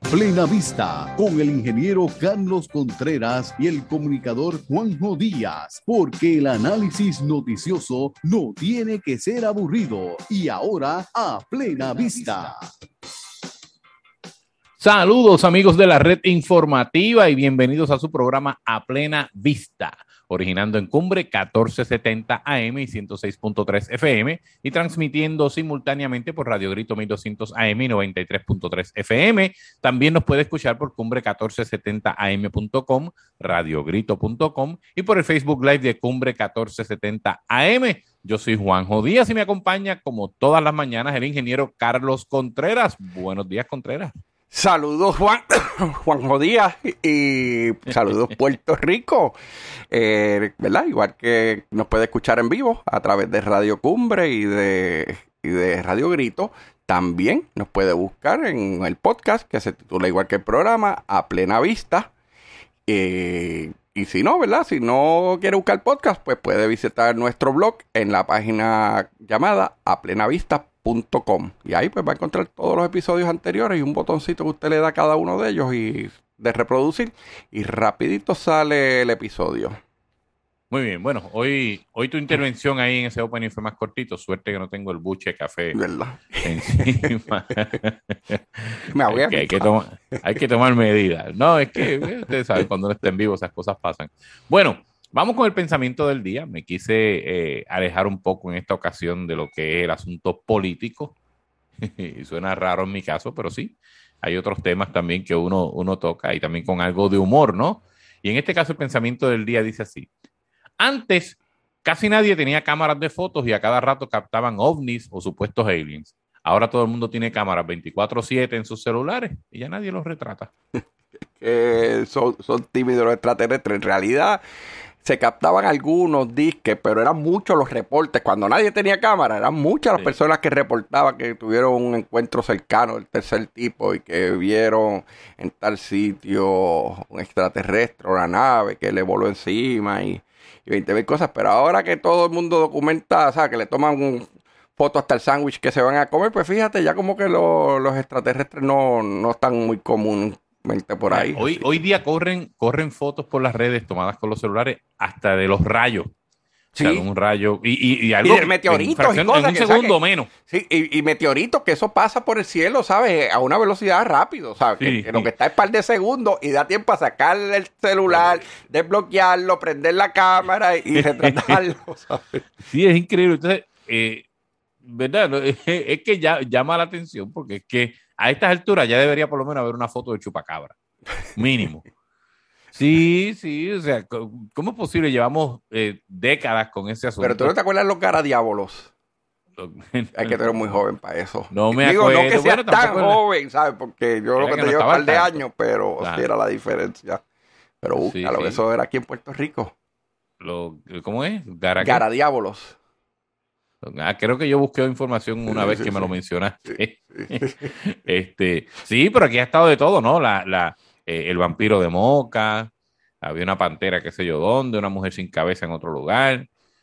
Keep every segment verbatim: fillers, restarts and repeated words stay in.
Plena Vista, con el ingeniero Carlos Contreras y el comunicador Juanjo Díaz, porque el análisis noticioso no tiene que ser aburrido. Y ahora, a Plena Vista. Saludos amigos de la red informativa y bienvenidos a su programa A Plena Vista, originando en Cumbre catorce setenta A M y ciento seis punto tres F M y transmitiendo simultáneamente por Radio Grito mil doscientos A M y noventa y tres punto tres F M. También nos puede escuchar por cumbre catorce setenta A M punto com, radiogrito punto com y por el Facebook Live de Cumbre catorce setenta A M. Yo soy Juanjo Díaz y me acompaña como todas las mañanas el ingeniero Carlos Contreras. Buenos días, Contreras. Saludos Juan, Juanjo Díaz y saludos Puerto Rico, eh, ¿verdad? Igual que nos puede escuchar en vivo a través de Radio Cumbre y de, y de Radio Grito. También nos puede buscar en el podcast que se titula igual que el programa, A Plena Vista. Eh, y si no, ¿verdad? Si no quiere buscar el podcast, pues puede visitar nuestro blog en la página llamada a plena vista punto com y ahí pues va a encontrar todos los episodios anteriores y un botoncito que usted le da a cada uno de ellos y de reproducir y rapidito sale el episodio. Muy bien, bueno, hoy, hoy tu intervención ahí en ese opening fue más cortito, suerte que no tengo el buche de café ¿verdad? Encima. Me ahogué. hay, que, hay, que tomar, hay que tomar medidas. No, es que ustedes saben, cuando uno está en vivo esas cosas pasan. Bueno, vamos con el pensamiento del día. Me quise eh, alejar un poco en esta ocasión de lo que es el asunto político. Y suena raro en mi caso, pero sí. Hay otros temas también que uno, uno toca y también con algo de humor, ¿no? Y en este caso el pensamiento del día dice así. Antes, casi nadie tenía cámaras de fotos y a cada rato captaban ovnis o supuestos aliens. Ahora todo el mundo tiene cámaras veinticuatro siete en sus celulares y ya nadie los retrata. Eh, son, son tímidos los extraterrestres. En realidad se captaban algunos disques, pero eran muchos los reportes. Cuando nadie tenía cámara, eran muchas las sí. personas que reportaban que tuvieron un encuentro cercano del tercer tipo y que vieron en tal sitio un extraterrestre o una nave que le voló encima y, y veinte mil cosas. Pero ahora que todo el mundo documenta, o sea, que le toman un foto hasta el sándwich que se van a comer, pues fíjate, ya como que lo, los extraterrestres no, no están muy comunes por ahí. Hoy, hoy día corren, corren fotos por las redes tomadas con los celulares hasta de los rayos. Sí. O sea, un rayo y, y, y algo y de meteoritos en, fracción, y cosas, en un que, segundo o sea, que, menos. Sí, y, y meteoritos que eso pasa por el cielo, ¿sabes? A una velocidad rápido, ¿sabes? Sí, que, que sí. Lo que está es par de segundos y da tiempo a sacar el celular, desbloquearlo, prender la cámara y, y retratarlo, ¿sabes? Sí, es increíble. Entonces, eh, ¿verdad? Es que ya llama la atención porque es que a estas alturas ya debería por lo menos haber una foto de chupacabra. Mínimo. Sí, sí, o sea, ¿cómo es posible? Llevamos eh, décadas con ese asunto. Pero tú no te acuerdas los garadiábolos. Hay que ser muy joven para eso. No me Digo, acuerdo. no que seas bueno, tan joven, ¿sabes? Porque yo lo que, que te no llevo un par de años, pero claro. Sí era la diferencia. Pero búscalo, sí, sí. Eso era aquí en Puerto Rico. Lo, ¿Cómo es? ¿Gara garadiábolos. Ah, creo que yo busqué información una sí, vez sí, que sí. me lo mencionaste. Sí, sí. este, sí, pero aquí ha estado de todo, ¿no? La, la, eh, el vampiro de Moca, había una pantera, qué sé yo dónde, una mujer sin cabeza en otro lugar.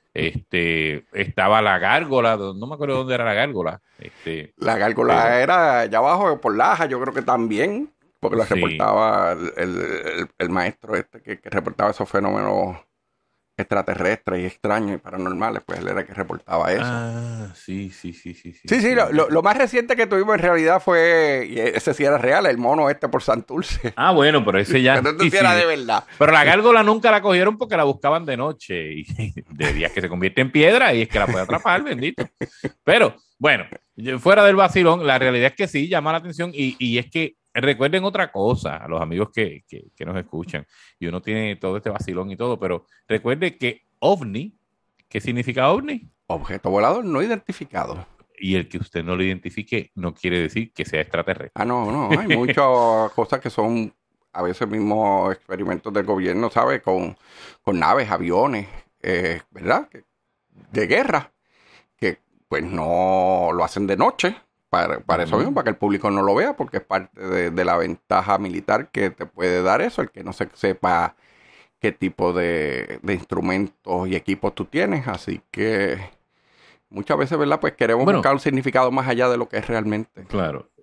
Este, estaba la gárgola, no me acuerdo dónde era la gárgola. Este, la gárgola pero, era allá abajo por Laja, yo creo que también, porque lo sí. reportaba el, el, el, el maestro este que, que reportaba esos fenómenos extraterrestres y extraños y paranormales, pues él era el que reportaba eso. Ah, sí, sí, sí, sí. Sí, sí, sí lo, lo, lo más reciente que tuvimos en realidad fue, y ese sí era real, el mono este por Santurce. Ah, bueno, pero ese ya... Pero sí, sí. Era de verdad. Pero la gárgola nunca la cogieron porque la buscaban de noche y de días que se convierte en piedra y es que la puede atrapar, bendito. Pero, bueno, fuera del vacilón, la realidad es que sí, llama la atención y, y es que recuerden otra cosa, a los amigos que, que, que nos escuchan, y uno tiene todo este vacilón y todo, pero recuerde que OVNI, ¿qué significa OVNI? Objeto volador no identificado. Y el que usted no lo identifique no quiere decir que sea extraterrestre. Ah, no, no, hay muchas cosas que son a veces mismos experimentos del gobierno, ¿sabes? Con, con naves, aviones, eh, ¿verdad? De guerra, que pues no lo hacen de noche. Para, para eso mismo, para que el público no lo vea, porque es parte de, de la ventaja militar que te puede dar eso, el que no se sepa qué tipo de, de instrumentos y equipos tú tienes. Así que muchas veces, ¿verdad? Pues queremos bueno, buscar un significado más allá de lo que es realmente. Claro.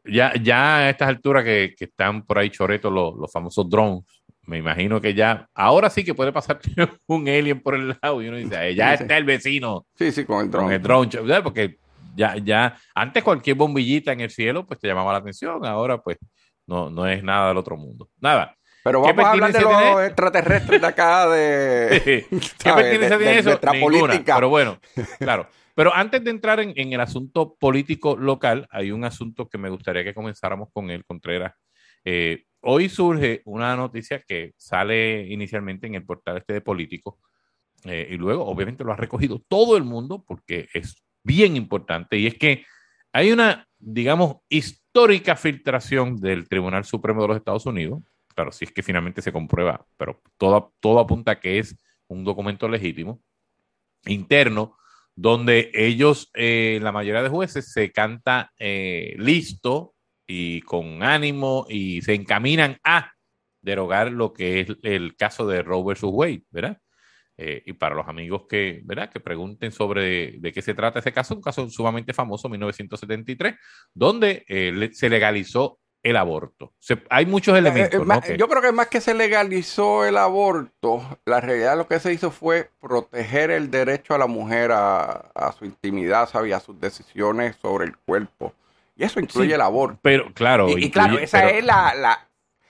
ya, ya a estas alturas que, que están por ahí choretos los, los famosos drones, me imagino que ya, ahora sí que puede pasar un alien por el lado y uno dice, "Ay, ya sí, está sí. el vecino Sí, sí, con el con drone. el drone", ¿sabes? Porque ya, ya, antes cualquier bombillita en el cielo pues te llamaba la atención, ahora pues no, no es nada del otro mundo. Nada. Pero ¿Qué vamos a hablar de pertinencia tiene los esto? extraterrestres de acá, de... ¿Qué ¿sabes? pertinencia de, tiene de eso? nuestra Ninguna. política. Pero bueno, claro. Pero antes de entrar en, en el asunto político local, hay un asunto que me gustaría que comenzáramos con él, Contreras. Eh, hoy surge una noticia que sale inicialmente en el portal este de Político, eh, y luego obviamente lo ha recogido todo el mundo porque es bien importante, y es que hay una, digamos, histórica filtración del Tribunal Supremo de los Estados Unidos. Claro, si es que finalmente se comprueba, pero todo, todo apunta a que es un documento legítimo, interno, donde ellos, eh, la mayoría de jueces, se canta eh, listo y con ánimo y se encaminan a derogar lo que es el caso de Roe versus Wade, ¿verdad? Eh, y para los amigos que, ¿verdad?, que pregunten sobre de qué se trata ese caso, un caso sumamente famoso, mil novecientos setenta y tres, donde eh, le, se legalizó el aborto. Se, hay muchos elementos, eh, eh, ¿no? Que, yo creo que más que se legalizó el aborto, la realidad lo que se hizo fue proteger el derecho a la mujer a, a su intimidad, ¿sabes? A sus decisiones sobre el cuerpo. Y eso incluye sí, el aborto. Pero, claro. Y, incluye, y claro, esa pero, es la... la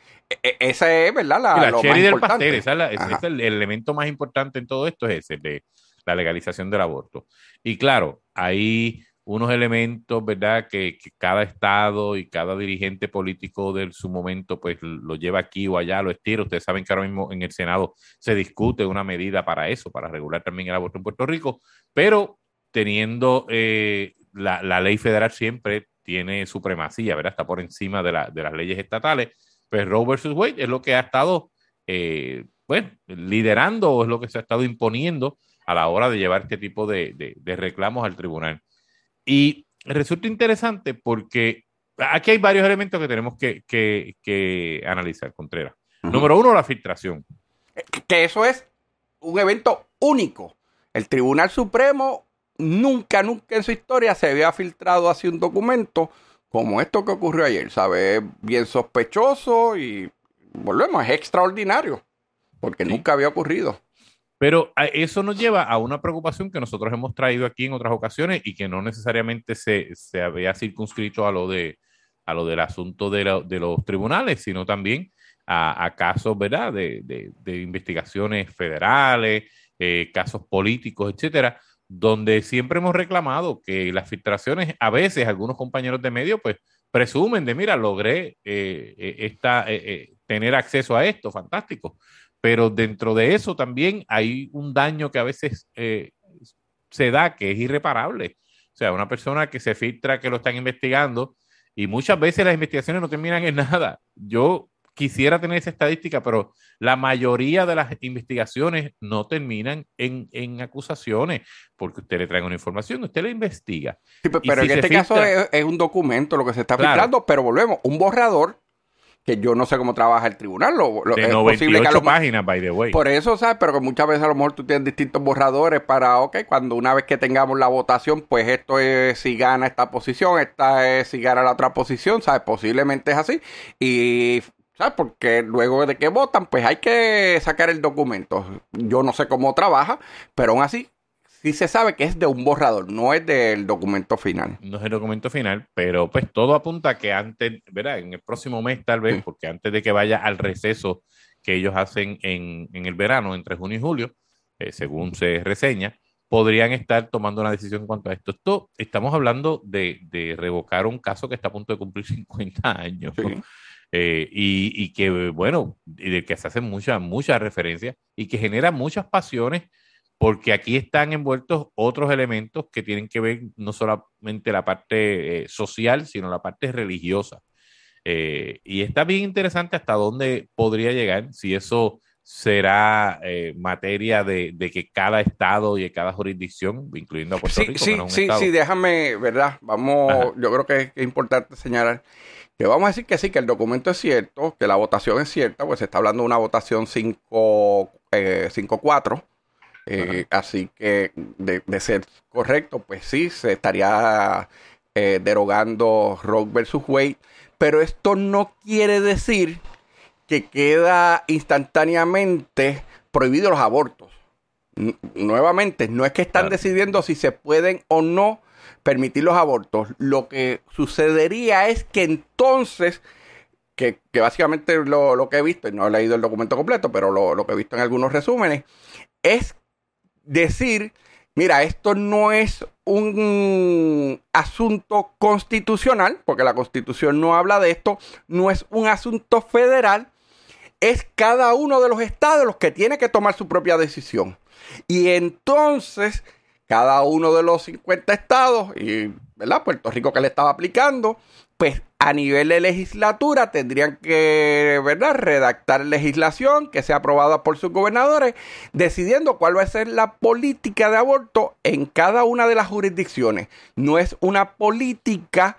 esa es, ¿verdad? La, la lo cherry más del importante. pastel, esa es la, ese es el, el elemento más importante en todo esto, es ese, de la legalización del aborto. Y claro, hay unos elementos, ¿verdad?, que, que cada estado y cada dirigente político de su momento, pues lo lleva aquí o allá, lo estira. Ustedes saben que ahora mismo en el Senado se discute una medida para eso, para regular también el aborto en Puerto Rico, pero teniendo eh, la, la ley federal siempre tiene supremacía, ¿verdad? Está por encima de, la, de las leyes estatales. Pues Roe versus Wade es lo que ha estado, eh, bueno, liderando, o es lo que se ha estado imponiendo a la hora de llevar este tipo de, de, de reclamos al tribunal. Y resulta interesante porque aquí hay varios elementos que tenemos que, que, que analizar, Contreras. Uh-huh. Número uno, la filtración. Que eso es un evento único. El Tribunal Supremo nunca, nunca en su historia se había filtrado así un documento como esto que ocurrió ayer, ¿sabes? Es bien sospechoso y, volvemos, es extraordinario, porque sí, nunca había ocurrido. Pero eso nos lleva a una preocupación que nosotros hemos traído aquí en otras ocasiones y que no necesariamente se, se había circunscrito a lo, de, a lo del asunto de, la, de los tribunales, sino también a, a casos, ¿verdad?, de, de, de investigaciones federales, eh, casos políticos, etcétera, donde siempre hemos reclamado que las filtraciones, a veces algunos compañeros de medio pues presumen de, mira, logré eh, esta, eh, eh, tener acceso a esto, fantástico, pero dentro de eso también hay un daño que a veces eh, se da que es irreparable. O sea, una persona que se filtra que lo están investigando y muchas veces las investigaciones no terminan en nada. Yo quisiera tener esa estadística, pero la mayoría de las investigaciones no terminan en, en acusaciones, porque usted le trae una información, usted la investiga. Sí, pero, pero si en este filtra, caso es, es un documento lo que se está claro, filtrando, pero volvemos, un borrador que yo no sé cómo trabaja el tribunal. Lo, lo, de es noventa y ocho posible que a lo, páginas, by the way. Por eso, ¿sabes? Pero que muchas veces a lo mejor tú tienes distintos borradores para, ok, cuando una vez que tengamos la votación, pues esto es si gana esta posición, esta es si gana la otra posición, ¿sabes? Posiblemente es así. Y... ¿sabes? Porque luego de que votan, pues hay que sacar el documento. Yo no sé cómo trabaja, pero aún así sí se sabe que es de un borrador, no es del documento final. No es el documento final, pero pues todo apunta a que antes, ¿verdad?, en el próximo mes tal vez, sí, porque antes de que vaya al receso que ellos hacen en, en el verano, entre junio y julio, eh, según se reseña, podrían estar tomando una decisión en cuanto a esto. Esto estamos hablando de, de revocar un caso que está a punto de cumplir cincuenta años. Sí. Eh, y, y que, bueno, y de que se hacen muchas, muchas referencias y que genera muchas pasiones, porque aquí están envueltos otros elementos que tienen que ver no solamente la parte eh, social, sino la parte religiosa. Eh, y está bien interesante hasta dónde podría llegar, si eso será eh, materia de, de que cada estado y cada jurisdicción, incluyendo a Puerto sí, Rico, sí, que no es un sí, estado. Sí, déjame, ¿verdad? Vamos, ajá, yo creo que es importante señalar que vamos a decir que sí, que el documento es cierto, que la votación es cierta, pues se está hablando de una votación cinco cuatro, eh, así que de, de ser correcto, pues sí, se estaría eh, derogando Roe versus Wade, pero esto no quiere decir que queda instantáneamente prohibidos los abortos. N- nuevamente, no es que están claro. decidiendo si se pueden o no permitir los abortos. Lo que sucedería es que entonces, que, que básicamente lo, lo que he visto, y no he leído el documento completo, pero lo, lo que he visto en algunos resúmenes, es decir, mira, esto no es un asunto constitucional, porque la Constitución no habla de esto, no es un asunto federal, es cada uno de los estados los que tiene que tomar su propia decisión. Y entonces, cada uno de los cincuenta estados, y ¿verdad? Puerto Rico que le estaba aplicando, pues a nivel de legislatura tendrían que, ¿verdad?, redactar legislación que sea aprobada por sus gobernadores, decidiendo cuál va a ser la política de aborto en cada una de las jurisdicciones. No es una política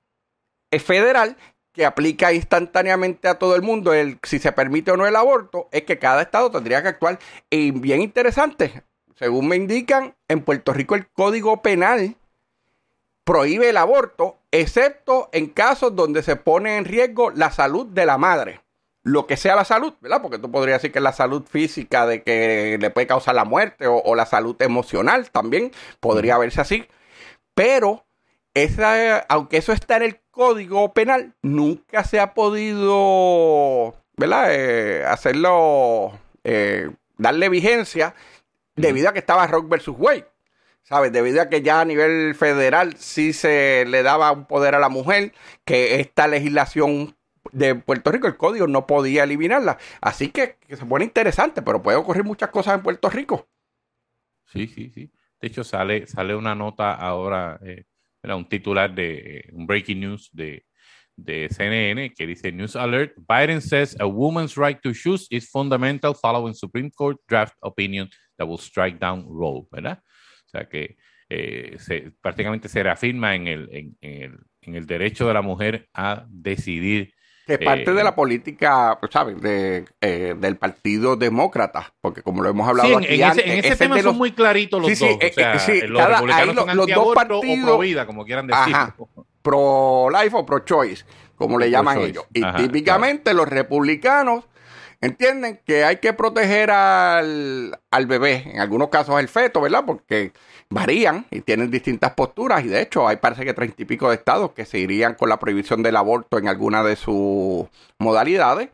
federal que aplica instantáneamente a todo el mundo el si se permite o no el aborto, es que cada estado tendría que actuar. Y bien interesante, según me indican, en Puerto Rico el Código Penal prohíbe el aborto, excepto en casos donde se pone en riesgo la salud de la madre. Lo que sea la salud, ¿verdad? Porque tú podrías decir que es la salud física de que le puede causar la muerte o, o la salud emocional también podría verse así. Pero, esa, aunque eso está en el Código Penal, nunca se ha podido, ¿verdad? Eh, hacerlo, eh, darle vigencia debido a que estaba Roe versus Wade. ¿Sabes? Debido a que ya a nivel federal sí se le daba un poder a la mujer, que esta legislación de Puerto Rico, el código, no podía eliminarla. Así que, que se pone interesante, pero puede ocurrir muchas cosas en Puerto Rico. Sí, sí, sí. De hecho, sale, sale una nota ahora, eh, era un titular de eh, un breaking news de, de C N N que dice: News alert, Biden says a woman's right to choose is fundamental following Supreme Court draft opinion that will strike down Roe, ¿verdad? O sea que eh, se, prácticamente se reafirma en el, en, en, el, en el derecho de la mujer a decidir. Que parte eh, de la política, ¿sabes? De, eh, del Partido Demócrata, porque como lo hemos hablado sí, aquí en antes, ese, en ese tema son los, muy claritos los sí, dos. Sí, o sea, eh, sí, los cada, republicanos lo, son los dos partidos, o pro vida, como quieran decir. Pro-life o pro-choice, como le llaman pro ellos. Y ajá, típicamente claro. los republicanos entienden que hay que proteger al, al bebé, en algunos casos el feto, ¿verdad? Porque varían y tienen distintas posturas y de hecho hay parece que treinta y pico de estados que se irían con la prohibición del aborto en alguna de sus modalidades.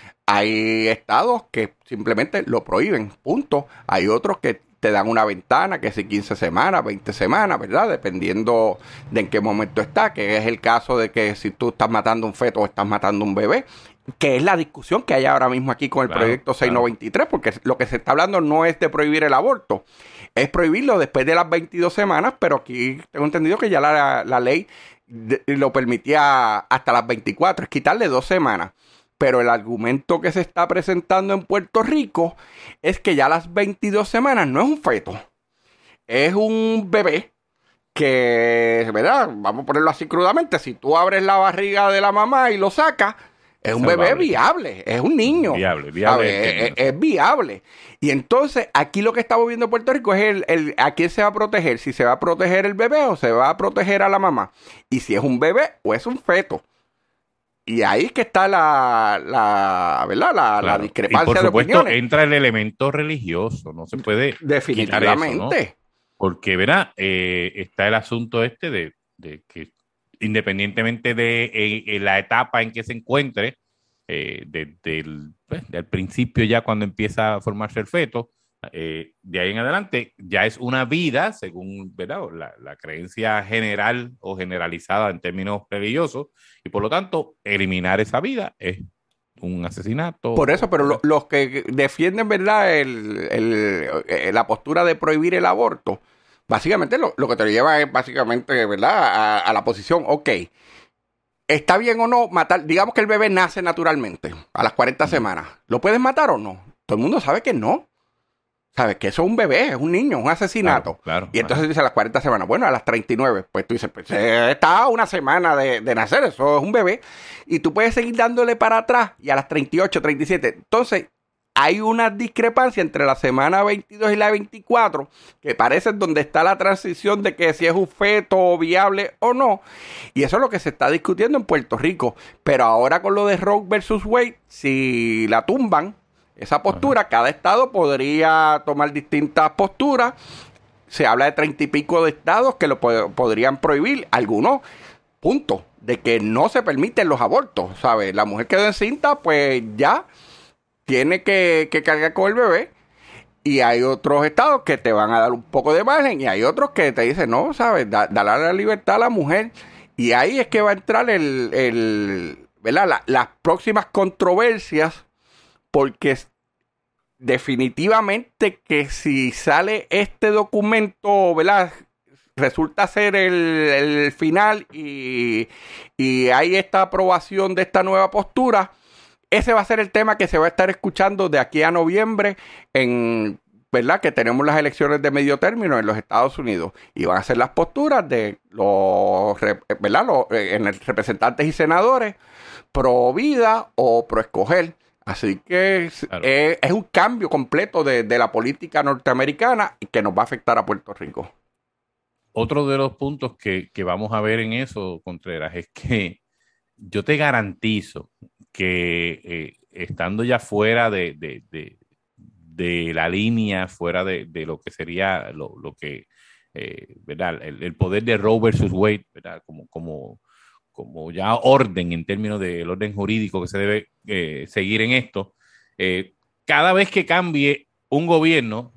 Hay estados que simplemente lo prohíben, punto. Hay otros que te dan una ventana, que si quince semanas, veinte semanas, ¿verdad? Dependiendo de en qué momento está, que es el caso de que si tú estás matando un feto o estás matando un bebé, que es la discusión que hay ahora mismo aquí con el claro, proyecto seiscientos noventa y tres, claro. Porque lo que se está hablando no es de prohibir el aborto, es prohibirlo después de las veintidós semanas, pero aquí tengo entendido que ya la, la ley de, lo permitía hasta las veinticuatro, es quitarle dos semanas. Pero el argumento que se está presentando en Puerto Rico es que ya las veintidós semanas no es un feto, es un bebé que, ¿verdad? Vamos a ponerlo así crudamente, si tú abres la barriga de la mamá y lo sacas, es un bebé viable, es un niño. Viable, viable. Es, es, es viable. Y entonces, aquí lo que estamos viendo en Puerto Rico es el, el a quién se va a proteger, si se va a proteger el bebé o se va a proteger a la mamá. Y si es un bebé o es un feto. Y ahí es que está la, la ¿verdad? La, claro. la discrepancia y por de supuesto, opiniones. entra el elemento religioso, no se puede definitivamente eso, ¿no? Porque, ¿verdad? Eh, está el asunto este de, de que independientemente de eh, eh, la etapa en que se encuentre, eh, de, del, pues, del principio ya cuando empieza a formarse el feto, eh, de ahí en adelante ya es una vida, según, ¿verdad? La, la creencia general o generalizada en términos religiosos, y por lo tanto, eliminar esa vida es un asesinato. Por eso, pero lo, los que defienden, ¿verdad? El, el, el, la postura de prohibir el aborto, básicamente lo, lo que te lo lleva es básicamente, ¿verdad? A, a la posición, ok, ¿está bien o no matar? Digamos que el bebé nace naturalmente a las cuarenta semanas. ¿Lo puedes matar o no? Todo el mundo sabe que no. ¿Sabes? Que eso es un bebé, es un niño, un asesinato. Claro, claro, y entonces claro. dice a las cuarenta semanas. Bueno, a las treinta y nueve, pues tú dices, pues eh, está a una semana de, de nacer, eso es un bebé. Y tú puedes seguir dándole para atrás y a las treinta y ocho, treinta y siete. Entonces, hay una discrepancia entre la semana veintidós y la veinticuatro, que parece donde está la transición de que si es un feto viable o no, y eso es lo que se está discutiendo en Puerto Rico. Pero ahora con lo de Roe versus Wade, si la tumban, esa postura, cada estado podría tomar distintas posturas. Se habla de treinta y pico de estados que lo pod- podrían prohibir, algunos, punto, de que no se permiten los abortos, ¿sabes? La mujer quedó encinta, pues ya tiene que, que cargar con el bebé, y hay otros estados que te van a dar un poco de margen, y hay otros que te dicen, no, ¿sabes? Da, dale la libertad a la mujer, y ahí es que va a entrar el, el ¿verdad? La, las próximas controversias, porque definitivamente que si sale este documento, ¿verdad?, resulta ser el, el final y, y hay esta aprobación de esta nueva postura, ese va a ser el tema que se va a estar escuchando de aquí a noviembre, en, ¿verdad?, que tenemos las elecciones de medio término en los Estados Unidos, y van a ser las posturas de los, ¿verdad?, los en el representantes y senadores pro vida o pro escoger. Así que claro. es, es un cambio completo de, de la política norteamericana y que nos va a afectar a Puerto Rico. Otro de los puntos que, que vamos a ver en eso, Contreras, es que yo te garantizo que eh, estando ya fuera de, de, de, de la línea, fuera de, de lo que sería lo, lo que, eh, ¿verdad? El, el poder de Roe versus Wade, ¿verdad? Como, como, como ya orden en términos del orden jurídico que se debe eh, seguir en esto, eh, cada vez que cambie un gobierno,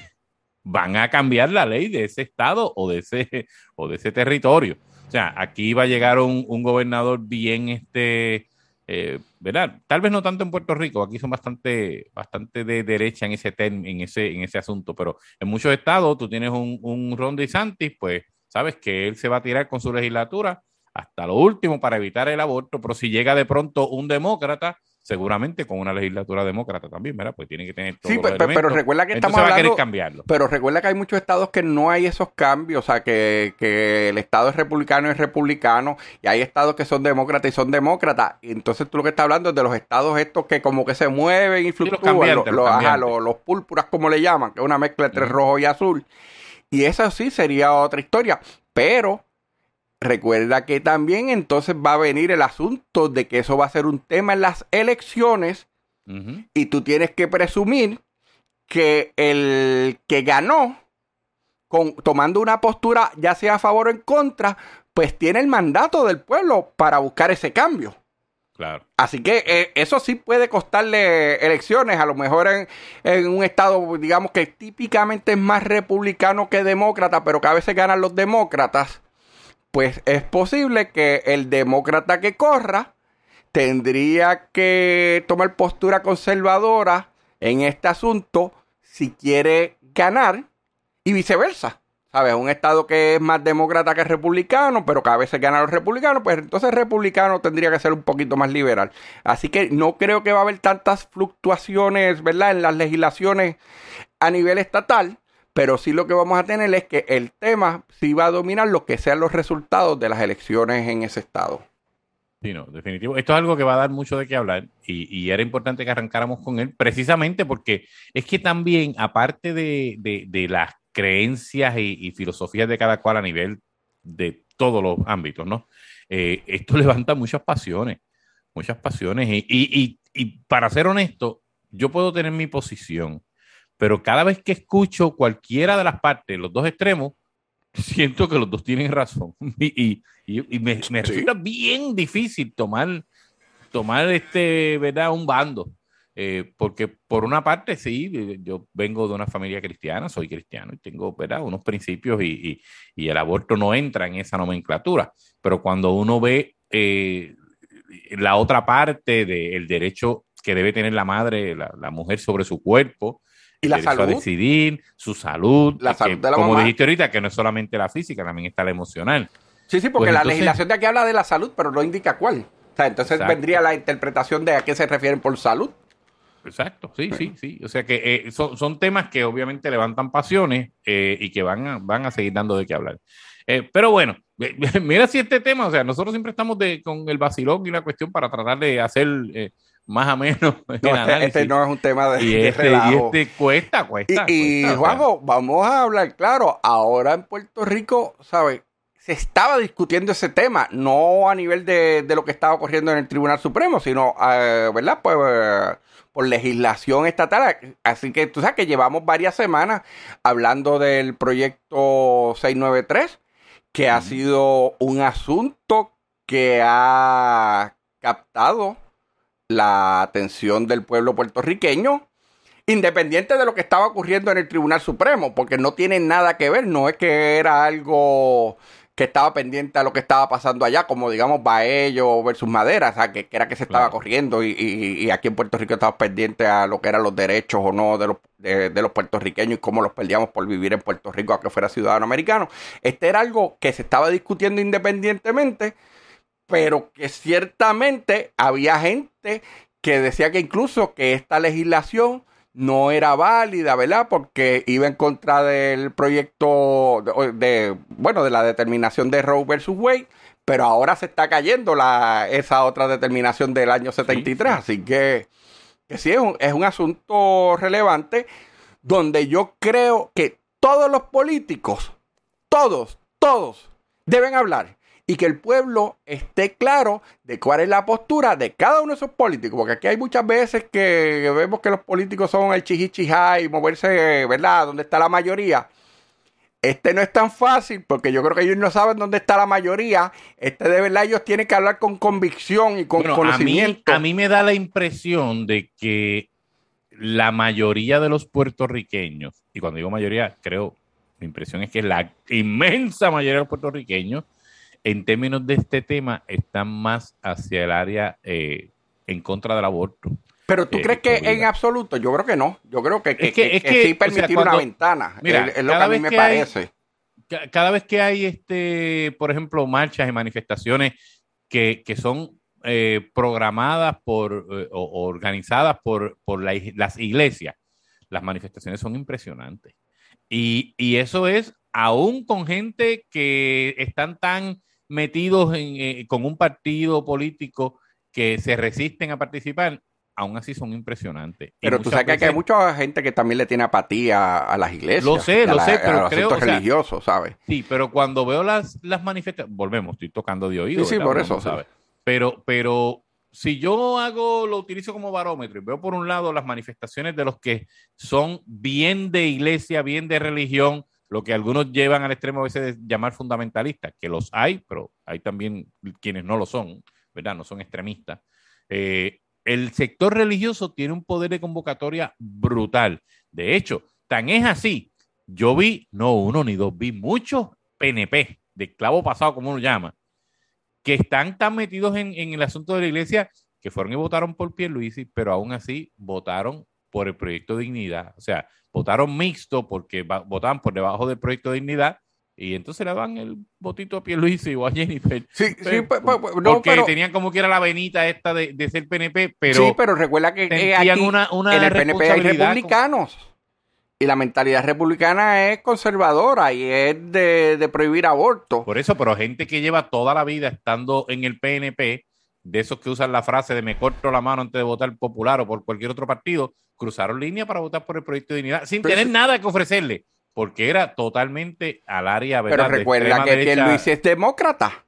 van a cambiar la ley de ese estado o de ese, o de ese territorio. O sea, aquí va a llegar un, un gobernador bien, este, eh, ¿verdad? Tal vez no tanto en Puerto Rico, aquí son bastante, bastante de derecha en ese, term, en ese, en ese asunto, pero en muchos estados tú tienes un, un Ron DeSantis, pues sabes que él se va a tirar con su legislatura hasta lo último para evitar el aborto, pero si llega de pronto un demócrata, seguramente con una legislatura demócrata también, ¿verdad? Pues tiene que tener todo. Sí, pero, pero recuerda que estamos hablando, va a querer cambiarlo. Pero recuerda que hay muchos estados que no hay esos cambios, o sea, que, que el estado es republicano y es republicano, y hay estados que son demócratas y son demócratas, y entonces tú lo que estás hablando es de los estados estos que como que se mueven y fluctúan, sí, los, cambiantes, los, los, ajá, los, los púrpuras como le llaman, que es una mezcla entre uh-huh. rojo y azul, y eso sí sería otra historia, pero recuerda que también entonces va a venir el asunto de que eso va a ser un tema en las elecciones, uh-huh. y tú tienes que presumir que el que ganó, con, tomando una postura ya sea a favor o en contra, pues tiene el mandato del pueblo para buscar ese cambio. Claro. Así que eh, eso sí puede costarle elecciones, a lo mejor en, en un estado, digamos, que típicamente es más republicano que demócrata, pero que a veces ganan los demócratas. Pues es posible que el demócrata que corra tendría que tomar postura conservadora en este asunto si quiere ganar, y viceversa. ¿Sabes? Un estado que es más demócrata que republicano, pero que a veces ganan los republicanos, pues entonces el republicano tendría que ser un poquito más liberal. Así que no creo que va a haber tantas fluctuaciones, ¿verdad?, en las legislaciones a nivel estatal. Pero sí lo que vamos a tener es que el tema sí va a dominar lo que sean los resultados de las elecciones en ese estado. Sí, no, definitivo. Esto es algo que va a dar mucho de qué hablar y, y era importante que arrancáramos con él precisamente porque es que también, aparte de, de, de las creencias y, y filosofías de cada cual a nivel de todos los ámbitos, ¿no? Eh, esto levanta muchas pasiones, muchas pasiones y, y, y, y para ser honesto, yo puedo tener mi posición, pero cada vez que escucho cualquiera de las partes, los dos extremos, siento que los dos tienen razón. Y, y, y me, me sí. resulta bien difícil tomar, tomar este, ¿verdad?, un bando. Eh, porque por una parte, sí, yo vengo de una familia cristiana, soy cristiano y tengo, ¿verdad?, unos principios y, y, y el aborto no entra en esa nomenclatura. Pero cuando uno ve eh, la otra parte del derecho que debe tener la madre, la, la mujer sobre su cuerpo, y la salud, a decidir, su salud, la salud que, de la como mamá. dijiste ahorita, que no es solamente la física, también está la emocional. Sí, sí, porque pues la entonces, legislación de aquí habla de la salud, pero no indica cuál. O sea, entonces exacto. vendría la interpretación de a qué se refieren por salud. Exacto, sí, sí, sí. O sea que eh, son, son temas que obviamente levantan pasiones eh, y que van a, van a seguir dando de qué hablar. Eh, pero bueno, mira si este tema, o sea, nosotros siempre estamos de, con el vacilón y la cuestión para tratar de hacer, eh, más o menos no, este, este no es un tema de, y de este, relajo. Y este cuesta, cuesta. Y, cuesta, y Juanjo, o sea. vamos a hablar claro. Ahora en Puerto Rico, ¿sabes? Se estaba discutiendo ese tema, no a nivel de, de lo que estaba ocurriendo en el Tribunal Supremo, sino, eh, ¿verdad? Pues eh, por legislación estatal. Así que tú sabes que llevamos varias semanas hablando del proyecto seiscientos noventa y tres, que uh-huh. ha sido un asunto que ha captado la atención del pueblo puertorriqueño, independiente de lo que estaba ocurriendo en el Tribunal Supremo, porque no tiene nada que ver, no es que era algo que estaba pendiente a lo que estaba pasando allá, como digamos Baello versus Madera, o sea, que, que era que se estaba claro. corriendo y, y, y aquí en Puerto Rico estaba pendiente a lo que eran los derechos o no de los, de, de los puertorriqueños y cómo los perdíamos por vivir en Puerto Rico, aunque fuera ciudadano americano. Este era algo que se estaba discutiendo independientemente, pero que ciertamente había gente que decía que incluso que esta legislación no era válida, ¿verdad? Porque iba en contra del proyecto de, de bueno, de la determinación de Roe versus Wade, pero ahora se está cayendo la, esa otra determinación del año setenta y tres, sí, sí. Así que, que sí, es un, es un asunto relevante donde yo creo que todos los políticos, todos, todos, deben hablar. Y que el pueblo esté claro de cuál es la postura de cada uno de esos políticos. Porque aquí hay muchas veces que vemos que los políticos son el chichichijá y moverse, ¿verdad?, donde está la mayoría. Este no es tan fácil porque yo creo que ellos no saben dónde está la mayoría. Este de verdad ellos tienen que hablar con convicción y con bueno, conocimiento. A mí, a mí me da la impresión de que la mayoría de los puertorriqueños, y cuando digo mayoría, creo, mi impresión es que la inmensa mayoría de los puertorriqueños, en términos de este tema, están más hacia el área eh, en contra del aborto. Pero tú eh, crees que en absoluto, yo creo que no. Yo creo que, que, es que, que, es que, que sí permitir o sea, cuando, una ventana. Mira, es, es lo que a mí me parece. Hay, cada vez que hay, este, por ejemplo, marchas y manifestaciones que, que son eh, programadas por eh, o organizadas por, por la, las iglesias, las manifestaciones son impresionantes. Y, y eso es aún con gente que están tan metidos en, eh, con un partido político que se resisten a participar, aún así son impresionantes. Pero tú sabes veces, que hay mucha gente que también le tiene apatía a las iglesias. Lo sé, lo la, sé, pero a los creo... asuntos religiosos, sea, ¿sabes? Sí, pero cuando veo las, las manifestaciones... Volvemos, estoy tocando de oído. Sí, sí, por eso. ¿sabes? Sí. Pero, pero si yo hago, lo utilizo como barómetro y veo por un lado las manifestaciones de los que son bien de iglesia, bien de religión, lo que algunos llevan al extremo a veces de llamar fundamentalistas, que los hay, pero hay también quienes no lo son, ¿verdad? No son extremistas. Eh, el sector religioso tiene un poder de convocatoria brutal. De hecho, tan es así, yo vi, no uno ni dos, vi muchos P N P, de clavo pasado, como uno llama, que están tan metidos en, en el asunto de la iglesia que fueron y votaron por Pierluisi, pero aún así votaron por el proyecto de Dignidad. O sea, votaron mixto porque va, votaban por debajo del proyecto de Dignidad y entonces le dan el votito a Pierluisi o a Jennifer. Sí, pero, sí, pues, pues, no, porque pero, tenían como que era la venita esta de, de ser P N P, pero sí, pero recuerda que eh, aquí una, una en el P N P hay republicanos con... y la mentalidad republicana es conservadora y es de, de prohibir aborto. Por eso, pero gente que lleva toda la vida estando en el P N P, de esos que usan la frase de me corto la mano antes de votar Popular o por cualquier otro partido, cruzaron línea para votar por el proyecto de Dignidad sin pero tener sí. nada que ofrecerle, porque era totalmente al área, ¿verdad? Pero recuerda que Pierluisi es demócrata,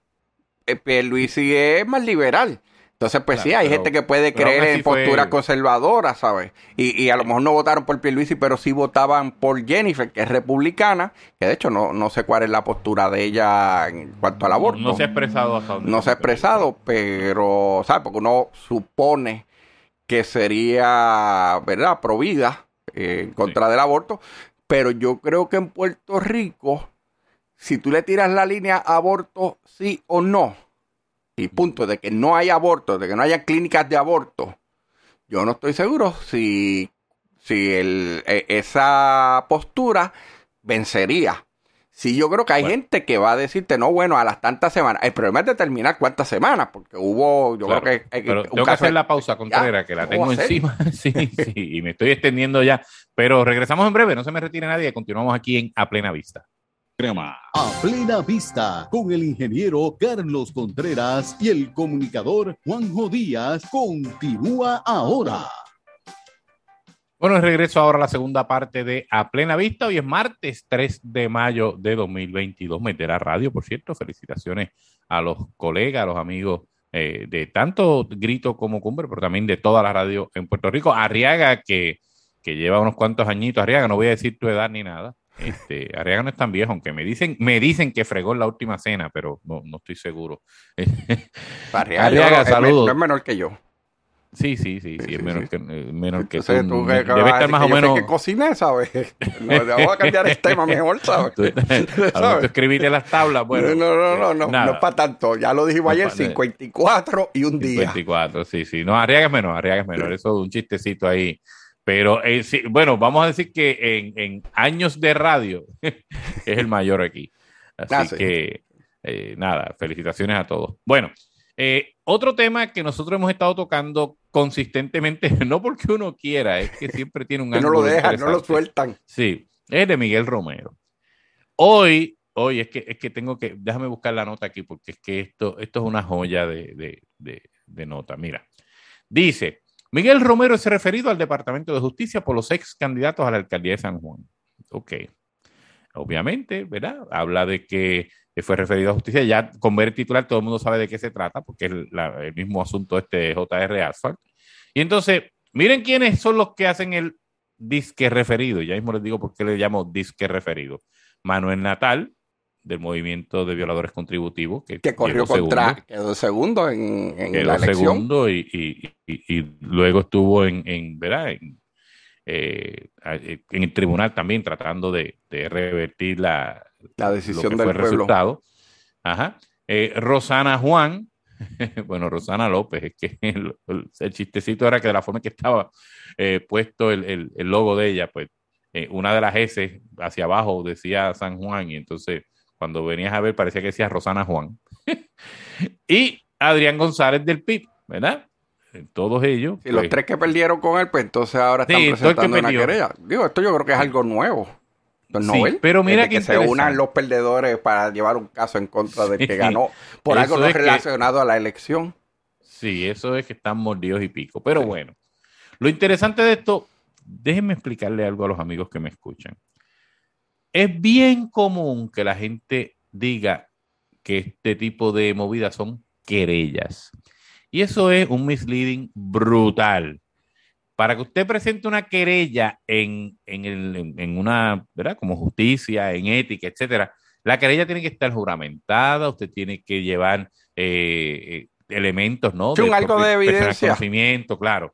Pierluisi es más liberal. Entonces, pues claro, sí, hay pero, gente que puede creer en postura fue... conservadora, ¿sabes? Y, y a lo mejor no votaron por Pierluisi, pero sí votaban por Jennifer, que es republicana, que de hecho no, no sé cuál es la postura de ella en cuanto al aborto. No, no se ha expresado hasta donde No se ha expresado, pero, ¿sabes? Porque uno supone que sería, ¿verdad?, pro vida, eh, en contra sí. del aborto, pero yo creo que en Puerto Rico, si tú le tiras la línea aborto sí o no, y punto, de que no hay aborto, de que no haya clínicas de aborto, yo no estoy seguro si, si el, esa postura vencería. Sí, yo creo que hay bueno. gente que va a decirte, no, bueno, a las tantas semanas. El problema es determinar cuántas semanas, porque hubo, yo claro, creo que... Pero un tengo que hacer de... la pausa, Contreras, que la tengo encima. sí, sí, y me estoy extendiendo ya. Pero regresamos en breve, no se me retire nadie, continuamos aquí en A Plena Vista. Crema. A plena vista, con el ingeniero Carlos Contreras y el comunicador Juanjo Díaz, continúa ahora. Bueno, regreso ahora a la segunda parte de A Plena Vista. Hoy es martes tres de mayo de dos mil veintidós. Meterá Radio, por cierto. Felicitaciones a los colegas, a los amigos eh, de tanto Grito como Cumbre, pero también de toda la radio en Puerto Rico. Arriaga, que, que lleva unos cuantos añitos. Arriaga, no voy a decir tu edad ni nada. Este, Arriaga no es tan viejo, aunque me dicen, me dicen que fregó en la última cena, pero no, no estoy seguro. Arriaga, Arriaga no, saludos. No es menor que yo. Sí, sí, sí, sí, es menor sí. que, eh, menor que Entonces, tú. tú que, debe estar más o menos... Yo sé que cociné, ¿sabes? No, vamos a cambiar el tema mejor, ¿sabes? Tú, ¿sabes? Tú escribiste las tablas, bueno. No, no, no, no, no, no es para tanto. Ya lo dijimos no ayer, cincuenta y cuatro y un día. cincuenta y cuatro, sí, sí. No, Arriaga es menor, Arriaga es menor. Eso es un chistecito ahí. Pero, eh, sí, bueno, vamos a decir que en, en años de radio es el mayor aquí. Así ah, sí. que, eh, nada, felicitaciones a todos. Bueno, eh, otro tema que nosotros hemos estado tocando consistentemente, no porque uno quiera, es que siempre tiene un ángulo. No lo dejan, no lo sueltan. Sí, es de Miguel Romero. Hoy, hoy es que, es que tengo que, déjame buscar la nota aquí, porque es que esto, esto es una joya de, de, de, de nota. Mira, dice, Miguel Romero es referido al Departamento de Justicia por los ex candidatos a la alcaldía de San Juan. Ok. Obviamente, ¿verdad? Habla de que fue referido a justicia. Ya con ver el titular todo el mundo sabe de qué se trata, porque es la, el mismo asunto este de J R Asphalt. Y entonces, miren quiénes son los que hacen el disque referido. Ya mismo les digo por qué le llamo disque referido. Manuel Natal, del Movimiento de Violadores Contributivos, que, que corrió contra, segundo, quedó segundo en, en quedó la elección. segundo y, y, y, y luego estuvo en, en ¿verdad? En, eh, en el tribunal también tratando de, de revertir la, la decisión lo que del fue el pueblo. resultado. Ajá. Eh, Rosana Juan, bueno, Rosana López, es que el, el, el chistecito era que de la forma que estaba eh, puesto el, el, el logo de ella, pues eh, una de las S hacia abajo decía San Juan y entonces cuando venías a ver parecía que decía Rosana Juan. Y Adrián González del P I B, ¿verdad? Todos ellos. Y pues, los tres que perdieron con él, pues entonces ahora están sí, presentando una querella. Digo, esto yo creo que es algo nuevo. Sí, Noel, pero mira que se unan los perdedores para llevar un caso en contra del que ganó por algo no relacionado que, a la elección. Sí, eso es que están mordidos y pico. Pero sí. Bueno, lo interesante de esto, déjenme explicarle algo a los amigos que me escuchan. Es bien común que la gente diga que este tipo de movidas son querellas. Y eso es un misleading brutal. Para que usted presente una querella en, en, el, en, en una, ¿verdad? Como justicia, en ética, etcétera, la querella tiene que estar juramentada, usted tiene que llevar eh, elementos, ¿no? Sí, de algo de evidencia. Conocimiento, claro.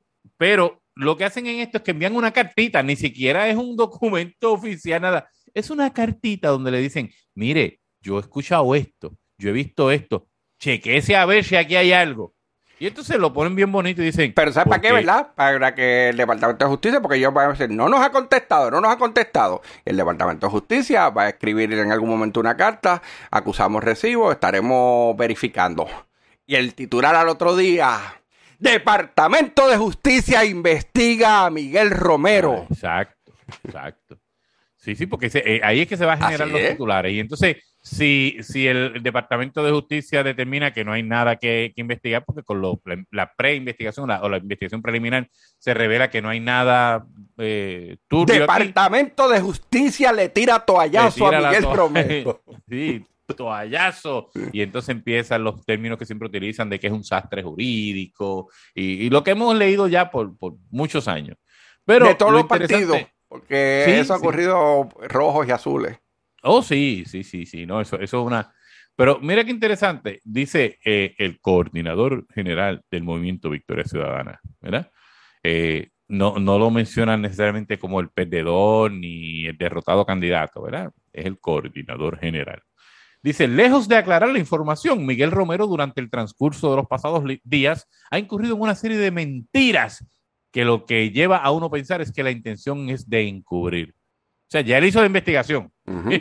Pero lo que hacen en esto es que envían una cartita, ni siquiera es un documento oficial, nada. Es una cartita donde le dicen, mire, yo he escuchado esto, yo he visto esto, chequéese a ver si aquí hay algo. Y entonces lo ponen bien bonito y dicen... Pero ¿sabes para qué, verdad? Para que el Departamento de Justicia, porque ellos van a decir, no nos ha contestado, no nos ha contestado. El Departamento de Justicia va a escribir en algún momento una carta, acusamos recibo, estaremos verificando. Y el titular al otro día, Departamento de Justicia investiga a Miguel Romero. Ah, exacto, exacto. Sí, sí, porque se, eh, ahí es que se va a generar los titulares. Y entonces... Si, si el Departamento de Justicia determina que no hay nada que, que investigar, porque con lo, la, la pre-investigación la, o la investigación preliminar se revela que no hay nada eh, turbio. Departamento aquí. de Justicia le tira toallazo le tira a Miguel to- Romero. Sí, toallazo. Y entonces empiezan los términos que siempre utilizan de que es un sastre jurídico y, y lo que hemos leído ya por, por muchos años. Pero de todos los partidos, porque sí, eso ha ocurrido sí. rojos y azules. Oh, sí, sí, sí, sí, no, eso, eso es una... Pero mira qué interesante, dice eh, el coordinador general del Movimiento Victoria Ciudadana, ¿verdad? Eh, no, no lo mencionan necesariamente como el perdedor ni el derrotado candidato, ¿verdad? Es el coordinador general. Dice, lejos de aclarar la información, Miguel Romero durante el transcurso de los pasados días ha incurrido en una serie de mentiras que lo que lleva a uno a pensar es que la intención es de encubrir. O sea, ya él hizo la investigación. Uh-huh.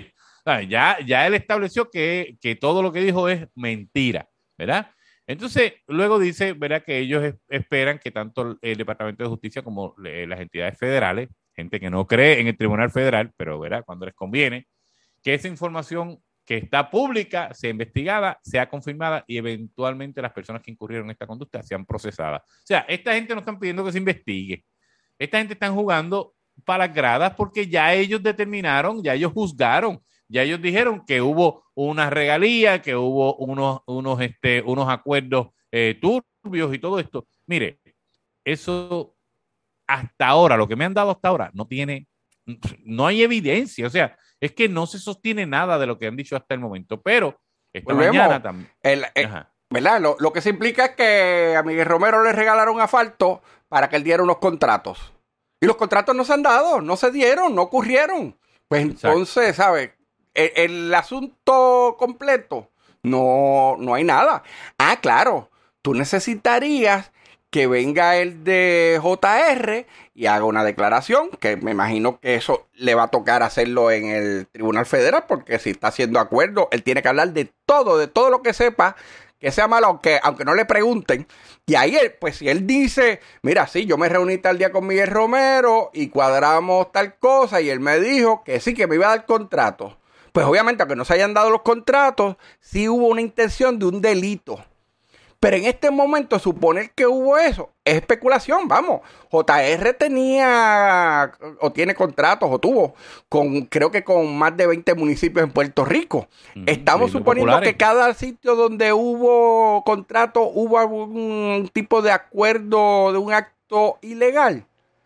ya, ya él estableció que, que todo lo que dijo es mentira, ¿verdad? Entonces, luego dice, ¿verdad?, que ellos es, esperan que tanto el Departamento de Justicia como eh, las entidades federales, gente que no cree en el Tribunal Federal, pero, ¿verdad?, cuando les conviene, que esa información que está pública sea investigada, sea confirmada y eventualmente las personas que incurrieron en esta conducta sean procesadas. O sea, esta gente no están pidiendo que se investigue. Esta gente están jugando para las gradas porque ya ellos determinaron, ya ellos juzgaron, ya ellos dijeron que hubo una regalía, que hubo unos, unos, este, unos acuerdos eh, turbios y todo esto. Mire, eso hasta ahora, lo que me han dado hasta ahora, no tiene, no hay evidencia. O sea, es que no se sostiene nada de lo que han dicho hasta el momento. Pero esta Volvemos. mañana también. El, el, ¿verdad? Lo, lo que se implica es que a Miguel Romero le regalaron asfalto para que él diera unos contratos. Y los contratos no se han dado, no se dieron, no ocurrieron. Pues entonces, ¿sabes? El, el asunto completo, no, no hay nada. Ah, claro, tú necesitarías que venga el de J R y haga una declaración, que me imagino que eso le va a tocar hacerlo en el Tribunal Federal, porque si está haciendo acuerdo, él tiene que hablar de todo, de todo lo que sepa, que sea malo, aunque, aunque no le pregunten. Y ahí, él, pues si él dice, mira, sí, yo me reuní tal día con Miguel Romero y cuadramos tal cosa, y él me dijo que sí, que me iba a dar contratos. Pues obviamente, aunque no se hayan dado los contratos, sí hubo una intención de un delito. Pero en este momento, suponer que hubo eso es especulación, vamos. J R tenía o tiene contratos o tuvo con, creo que con más de veinte municipios en Puerto Rico. Mm, Estamos sí, suponiendo populares. Que cada sitio donde hubo contrato hubo algún tipo de acuerdo de un acto ilegal.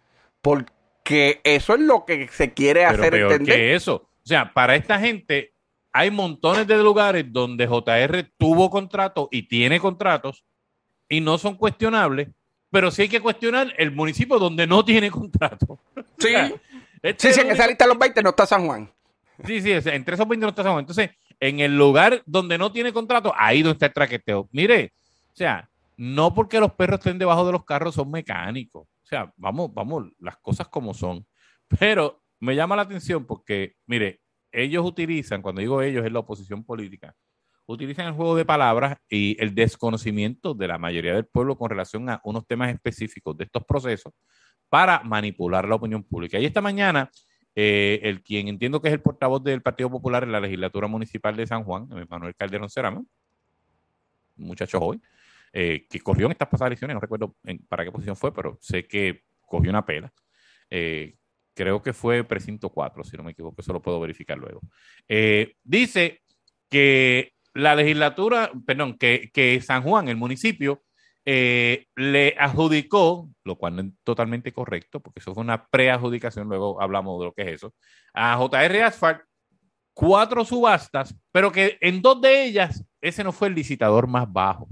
Porque eso es lo que se quiere Pero hacer peor entender. Que eso. O sea, para esta gente hay montones de lugares donde J R tuvo contratos y tiene contratos y no son cuestionables, pero sí hay que cuestionar el municipio donde no tiene contrato. Sí, o sea, este sí, sí, en esa lista de los veinte no está San Juan. Sí, sí, entre esos veinte no está San Juan. Entonces, en el lugar donde no tiene contrato, ahí donde está el traqueteo. Mire, o sea, no porque los perros estén debajo de los carros son mecánicos. O sea, vamos, vamos, las cosas como son. Pero me llama la atención porque, mire, ellos utilizan, cuando digo ellos es la oposición política, utilizan el juego de palabras y el desconocimiento de la mayoría del pueblo con relación a unos temas específicos de estos procesos para manipular la opinión pública. Y esta mañana, eh, el quien entiendo que es el portavoz del Partido Popular en la legislatura municipal de San Juan, Manuel Calderón Cerame, un muchacho joven, eh, que corrió en estas pasadas elecciones, no recuerdo en, para qué posición fue, pero sé que cogió una pela. Eh, Creo que fue precinto cuatro, si no me equivoco, eso lo puedo verificar luego. Eh, dice que la legislatura, perdón, que, que San Juan, el municipio, eh, le adjudicó, lo cual no es totalmente correcto, porque eso fue una preadjudicación, luego hablamos de lo que es eso, a J R Asphalt cuatro subastas, pero que en dos de ellas ese no fue el licitador más bajo.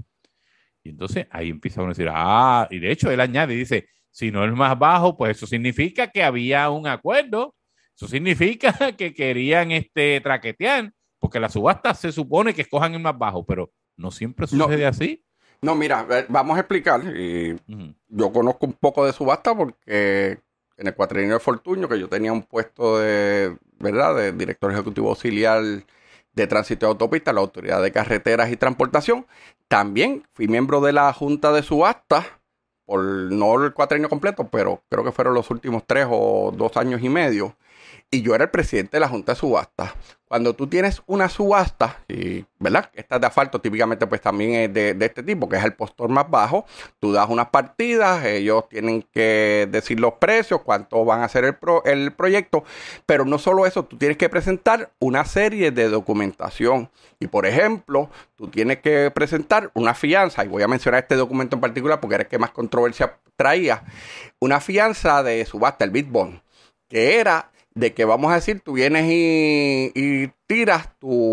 Y entonces ahí empieza uno a decir, ah, y de hecho él añade y dice, si no es más bajo, pues eso significa que había un acuerdo. Eso significa que querían este, traquetear, porque las subastas se supone que escojan el más bajo, pero no siempre sucede no, así. No, mira, vamos a explicar. Y uh-huh. Yo conozco un poco de subasta porque en el cuatrienio de Fortuño, que yo tenía un puesto de, ¿verdad?, de director ejecutivo auxiliar de tránsito de autopista, la Autoridad de Carreteras y Transportación, también fui miembro de la Junta de Subastas, por no el cuatrienio completo, pero creo que fueron los últimos tres o dos años y medio. Y yo era el presidente de la Junta de Subastas. Cuando tú tienes una subasta, y, ¿verdad? Esta de asfalto típicamente pues también es de, de este tipo, que es el postor más bajo. Tú das unas partidas, ellos tienen que decir los precios, cuánto van a hacer el, pro, el proyecto. Pero no solo eso, tú tienes que presentar una serie de documentación. Y por ejemplo, tú tienes que presentar una fianza, y voy a mencionar este documento en particular porque era el que más controversia traía. Una fianza de subasta, el bid bond, que era de que, vamos a decir, tú vienes y, y tiras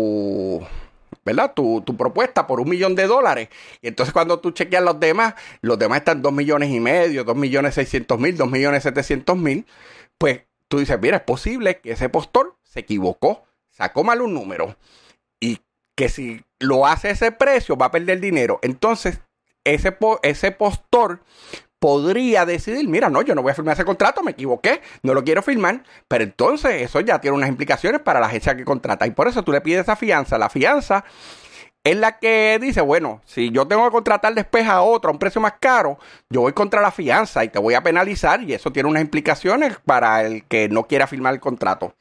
tu, ¿verdad? Tu, tu propuesta por un millón de dólares. Y entonces cuando tú chequeas los demás, los demás están dos millones y medio, dos millones seiscientos mil, dos millones setecientos mil. Pues tú dices, mira, es posible que ese postor se equivocó, sacó mal un número. Y que si lo hace ese precio, va a perder dinero. Entonces, ese, ese postor podría decidir, mira, no, yo no voy a firmar ese contrato, me equivoqué, no lo quiero firmar, pero entonces eso ya tiene unas implicaciones para la agencia que contrata, y por eso tú le pides esa fianza. La fianza es la que dice, bueno, si yo tengo que contratar después a otro a un precio más caro, yo voy contra la fianza y te voy a penalizar, y eso tiene unas implicaciones para el que no quiera firmar el contrato.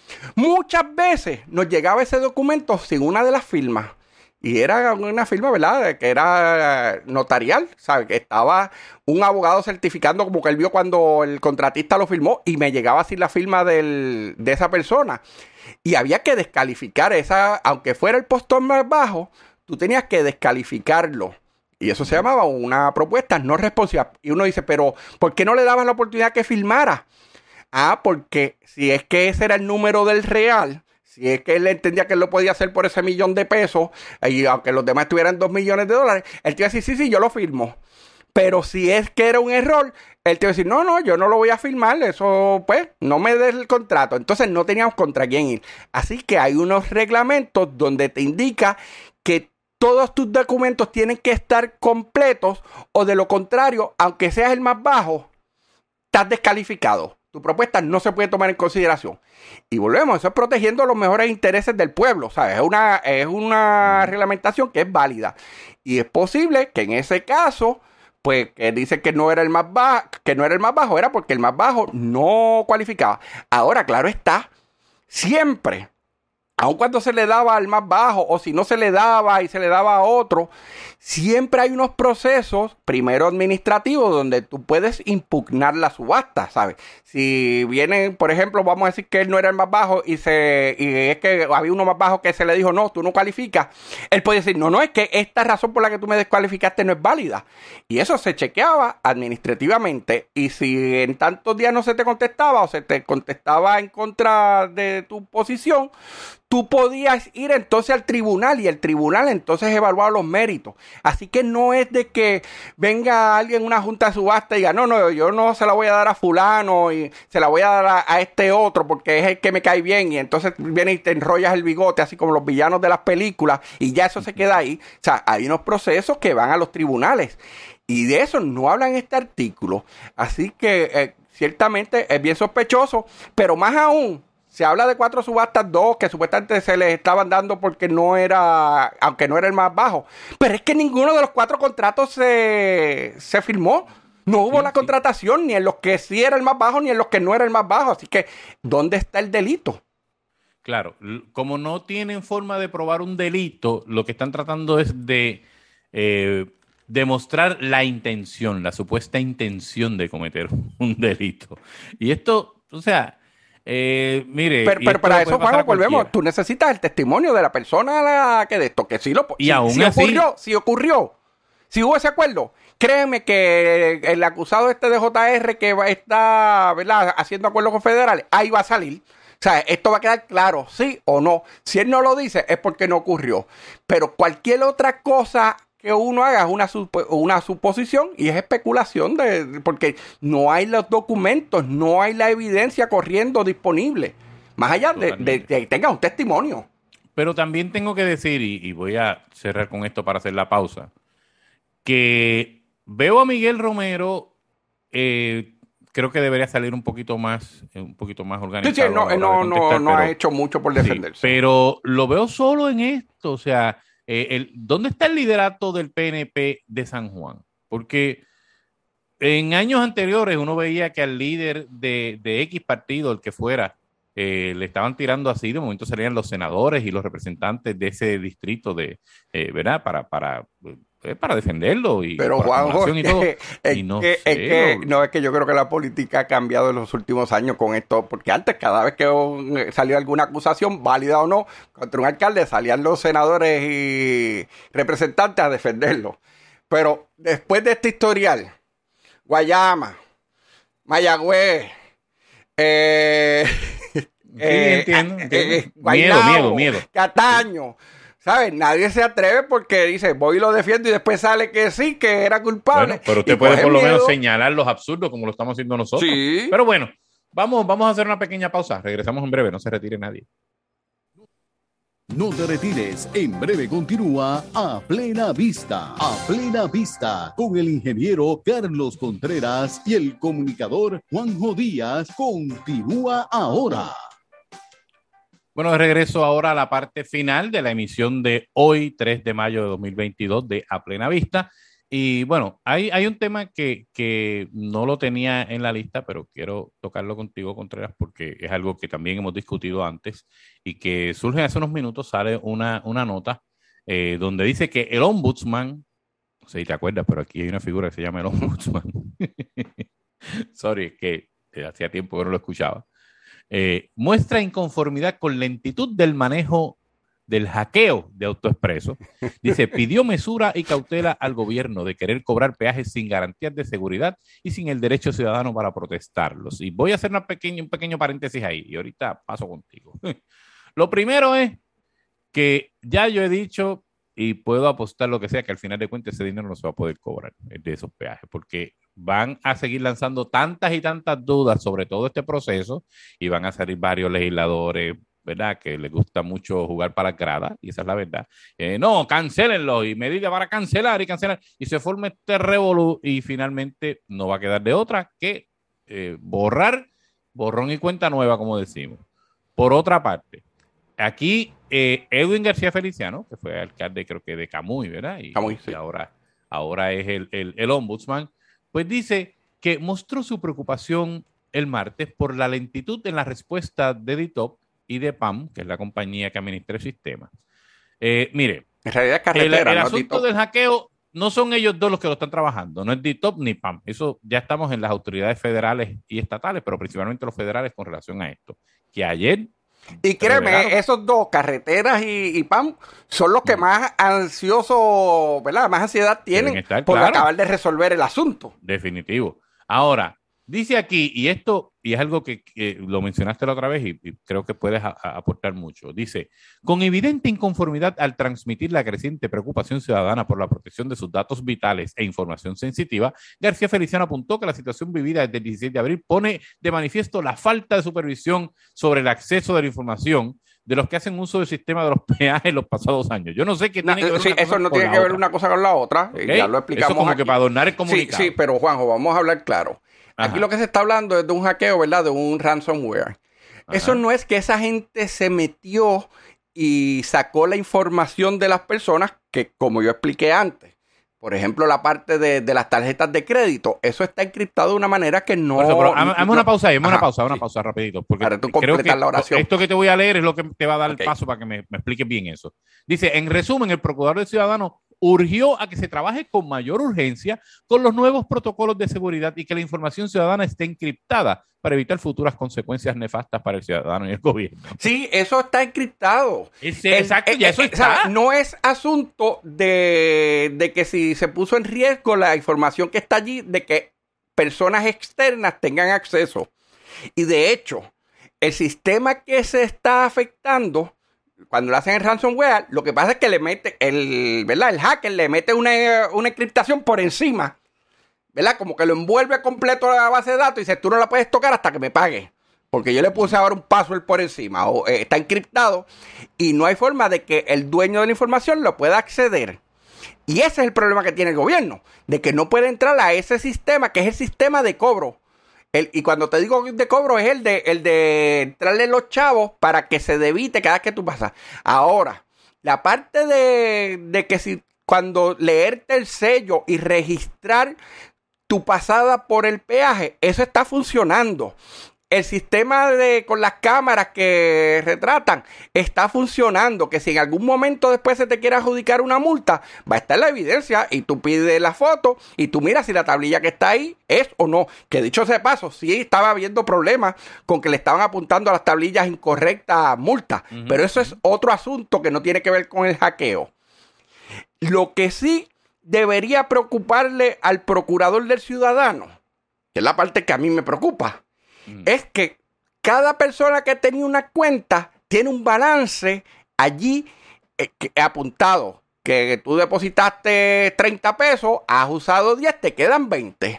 Muchas veces nos llegaba ese documento sin una de las firmas. Y era una firma, ¿verdad? Que era notarial, ¿sabes? Que estaba un abogado certificando como que él vio cuando el contratista lo firmó y me llegaba sin la firma del, de esa persona. Y había que descalificar esa, aunque fuera el postor más bajo, tú tenías que descalificarlo. Y eso se llamaba una propuesta no responsiva. Y uno dice, pero ¿por qué no le daban la oportunidad que firmara? Ah, porque si es que ese era el número del real, si es que él entendía que él lo podía hacer por ese millón de pesos, y aunque los demás tuvieran dos millones de dólares, él te iba a decir, sí, sí, yo lo firmo. Pero si es que era un error, él te iba a decir, no, no, yo no lo voy a firmar, eso, pues, no me des el contrato. Entonces no teníamos contra quién ir. Así que hay unos reglamentos donde te indica que todos tus documentos tienen que estar completos, o de lo contrario, aunque seas el más bajo, estás descalificado. Tu propuesta no se puede tomar en consideración. Y volvemos, eso es protegiendo los mejores intereses del pueblo, ¿sabes? Es una, es una reglamentación que es válida. Y es posible que en ese caso, pues, que dice que no era el más bajo, que no era el más bajo, era porque el más bajo no cualificaba. Ahora, claro está, siempre, aun cuando se le daba al más bajo, o si no se le daba y se le daba a otro, siempre hay unos procesos, primero administrativos, donde tú puedes impugnar la subasta, ¿sabes? Si viene, por ejemplo, vamos a decir que él no era el más bajo y, se, y es que había uno más bajo que se le dijo, no, tú no cualificas. Él puede decir, no, no, es que esta razón por la que tú me descualificaste no es válida. Y eso se chequeaba administrativamente. Y si en tantos días no se te contestaba o se te contestaba en contra de tu posición, tú podías ir entonces al tribunal y el tribunal entonces evaluaba los méritos. Así que no es de que venga alguien en una junta de subasta y diga, no, no, yo no se la voy a dar a fulano y se la voy a dar a, a este otro porque es el que me cae bien, y entonces viene y te enrollas el bigote así como los villanos de las películas y ya eso se queda ahí. O sea, hay unos procesos que van a los tribunales y de eso no habla en este artículo. Así que eh, ciertamente es bien sospechoso, pero más aún, se habla de cuatro subastas, dos que supuestamente se les estaban dando porque no era, aunque no era el más bajo. Pero es que ninguno de los cuatro contratos se, se firmó. No hubo sí, la sí. contratación, ni en los que sí era el más bajo, ni en los que no era el más bajo. Así que, ¿dónde está el delito? Claro, como no tienen forma de probar un delito, lo que están tratando es de eh, demostrar la intención, la supuesta intención de cometer un delito. Y esto, o sea... Eh, mire, pero, pero para eso, Juan, volvemos. Tú necesitas el testimonio de la persona a la que de esto, que sí lo y si, aún si así, ocurrió, si ocurrió, si hubo ese acuerdo, créeme que el acusado este de J R que va, está, ¿verdad?, haciendo acuerdos con federales, ahí va a salir. O sea, esto va a quedar claro, sí o no. Si él no lo dice, es porque no ocurrió. Pero cualquier otra cosa que uno haga es una, supo, una suposición y es especulación de, porque no hay los documentos, no hay la evidencia corriendo disponible, más allá de, de, de que tenga un testimonio. Pero también tengo que decir, y, y voy a cerrar con esto para hacer la pausa, que veo a Miguel Romero, eh, creo que debería salir un poquito más, un poquito más organizado. Sí, sí, no, no, no, no ha hecho mucho por defenderse. Sí, pero lo veo solo en esto, o sea... Eh, el, ¿dónde está el liderato del P N P de San Juan? Porque en años anteriores uno veía que al líder de, de X partido, el que fuera, eh, le estaban tirando así, de momento salían los senadores y los representantes de ese distrito, de, eh, ¿verdad? Para, para, eh, para defenderlo. Y pero Juanjo, y todo. Es, y no, que, sé, es que lo... no es que yo creo que la política ha cambiado en los últimos años con esto, porque antes cada vez que un, salió alguna acusación, válida o no, contra un alcalde, salían los senadores y representantes a defenderlo. Pero después de este historial, Guayama, Mayagüez, eh, sí, eh, entiendo, entiendo. Eh, Guaynabo, miedo, miedo, miedo. Cataño. ¿Sabes? Nadie se atreve porque dice, voy y lo defiendo y después sale que sí, que era culpable. Bueno, pero usted puede por lo miedo. menos señalar los absurdos como lo estamos haciendo nosotros. Sí. Pero bueno, vamos, vamos a hacer una pequeña pausa. Regresamos en breve, no se retire nadie. No te retires, en breve continúa A Plena Vista. A Plena Vista, con el ingeniero Carlos Contreras y el comunicador Juanjo Díaz, continúa ahora. Bueno, de regreso ahora a la parte final de la emisión de hoy, tres de mayo de dos mil veintidós, de A Plena Vista. Y bueno, hay, hay un tema que, que no lo tenía en la lista, pero quiero tocarlo contigo, Contreras, porque es algo que también hemos discutido antes y que surge hace unos minutos, sale una, una nota eh, donde dice que el ombudsman, no sé si te acuerdas, pero aquí hay una figura que se llama el ombudsman. Sorry, es que eh, hacía tiempo que no lo escuchaba. Eh, muestra inconformidad con lentitud del manejo del hackeo de AutoExpreso. Dice, pidió mesura y cautela al gobierno de querer cobrar peajes sin garantías de seguridad y sin el derecho ciudadano para protestarlos. Y voy a hacer una pequeña, un pequeño paréntesis ahí y ahorita paso contigo. Lo primero es que ya yo he dicho y puedo apostar lo que sea, que al final de cuentas ese dinero no se va a poder cobrar de esos peajes, porque van a seguir lanzando tantas y tantas dudas sobre todo este proceso y van a salir varios legisladores, ¿verdad?, que les gusta mucho jugar para la grada, y esa es la verdad. Eh, no, cancélenlo, y medida para cancelar y cancelar, y se forma este revolú, y finalmente no va a quedar de otra que eh, borrar, borrón y cuenta nueva, como decimos. Por otra parte, aquí eh, Edwin García Feliciano, que fue alcalde creo que de Camuy, ¿verdad? Y, Camuy, sí. y ahora, ahora es el, el, el ombudsman, pues dice que mostró su preocupación el martes por la lentitud en la respuesta de D I T O P y de P A M, que es la compañía que administra el sistema. Eh, mire, en realidad es carretera, el, el no asunto D I T O P. del hackeo no son ellos dos los que lo están trabajando, no es D I T O P ni P A M. Eso ya estamos en las autoridades federales y estatales, pero principalmente los federales con relación a esto. Que ayer... Y créeme, revelaron. esos dos, carreteras y, y P A M, son los que más ansiosos, ¿verdad? Más ansiedad tienen estar, por claro. acabar de resolver el asunto. Definitivo. Ahora, dice aquí, y esto, y es algo que, que lo mencionaste la otra vez y, y creo que puedes a, a aportar mucho. Dice, con evidente inconformidad al transmitir la creciente preocupación ciudadana por la protección de sus datos vitales e información sensitiva, García Feliciano apuntó que la situación vivida desde el dieciséis de abril pone de manifiesto la falta de supervisión sobre el acceso de la información de los que hacen uso del sistema de los peajes en los pasados años. Yo no sé qué tiene No, que ver sí, una eso cosa no con tiene la que ver otra. una cosa con la otra. ¿Okay? Ya lo explicamos Eso como aquí. que para adornar el comunicado. Sí, sí, pero Juanjo, vamos a hablar claro. Ajá. Aquí lo que se está hablando es de un hackeo, ¿verdad? De un ransomware. Ajá. Eso no es que esa gente se metió y sacó la información de las personas que, como yo expliqué antes, por ejemplo, la parte de, de las tarjetas de crédito, eso está encriptado de una manera que no... Por eso, pero, hazme no, una pausa ahí, hazme una ajá, pausa, una sí. pausa rapidito, porque Para tú creo completar que la oración. esto que te voy a leer es lo que te va a dar Ok. el paso para que me, me expliques bien eso. Dice, en resumen, el Procurador del Ciudadano urgió a que se trabaje con mayor urgencia con los nuevos protocolos de seguridad y que la información ciudadana esté encriptada para evitar futuras consecuencias nefastas para el ciudadano y el gobierno. Sí, eso está encriptado. Ese, El- exacto, eh, ya eso eh, está. o sea, no es asunto de, de que si se puso en riesgo la información que está allí, de que personas externas tengan acceso. Y de hecho, el sistema que se está afectando, cuando le hacen el ransomware, lo que pasa es que le mete, el, ¿verdad? El hacker le mete una, una encriptación por encima, ¿verdad? Como que lo envuelve completo a la base de datos y dice, tú no la puedes tocar hasta que me pagues. Porque yo le puse ahora un password por encima, o eh, está encriptado, y no hay forma de que el dueño de la información lo pueda acceder. Y ese es el problema que tiene el gobierno, de que no puede entrar a ese sistema, que es el sistema de cobro. El, y cuando te digo de cobro, es el de, el de entrarle los chavos para que se debite cada vez que tú pasas. Ahora, la parte de, de que si cuando leerte el sello y registrar tu pasada por el peaje, eso está funcionando. El sistema de con las cámaras que retratan está funcionando, que si en algún momento después se te quiere adjudicar una multa, va a estar la evidencia y tú pides la foto y tú miras si la tablilla que está ahí es o no. Que dicho sea de paso, sí estaba habiendo problemas con que le estaban apuntando a las tablillas incorrectas multa, uh-huh. Pero eso es otro asunto que no tiene que ver con el hackeo. Lo que sí debería preocuparle al procurador del ciudadano, que es la parte que a mí me preocupa, es que cada persona que tenía una cuenta tiene un balance allí eh, que, apuntado. Que tú depositaste treinta pesos, has usado diez, te quedan veinte.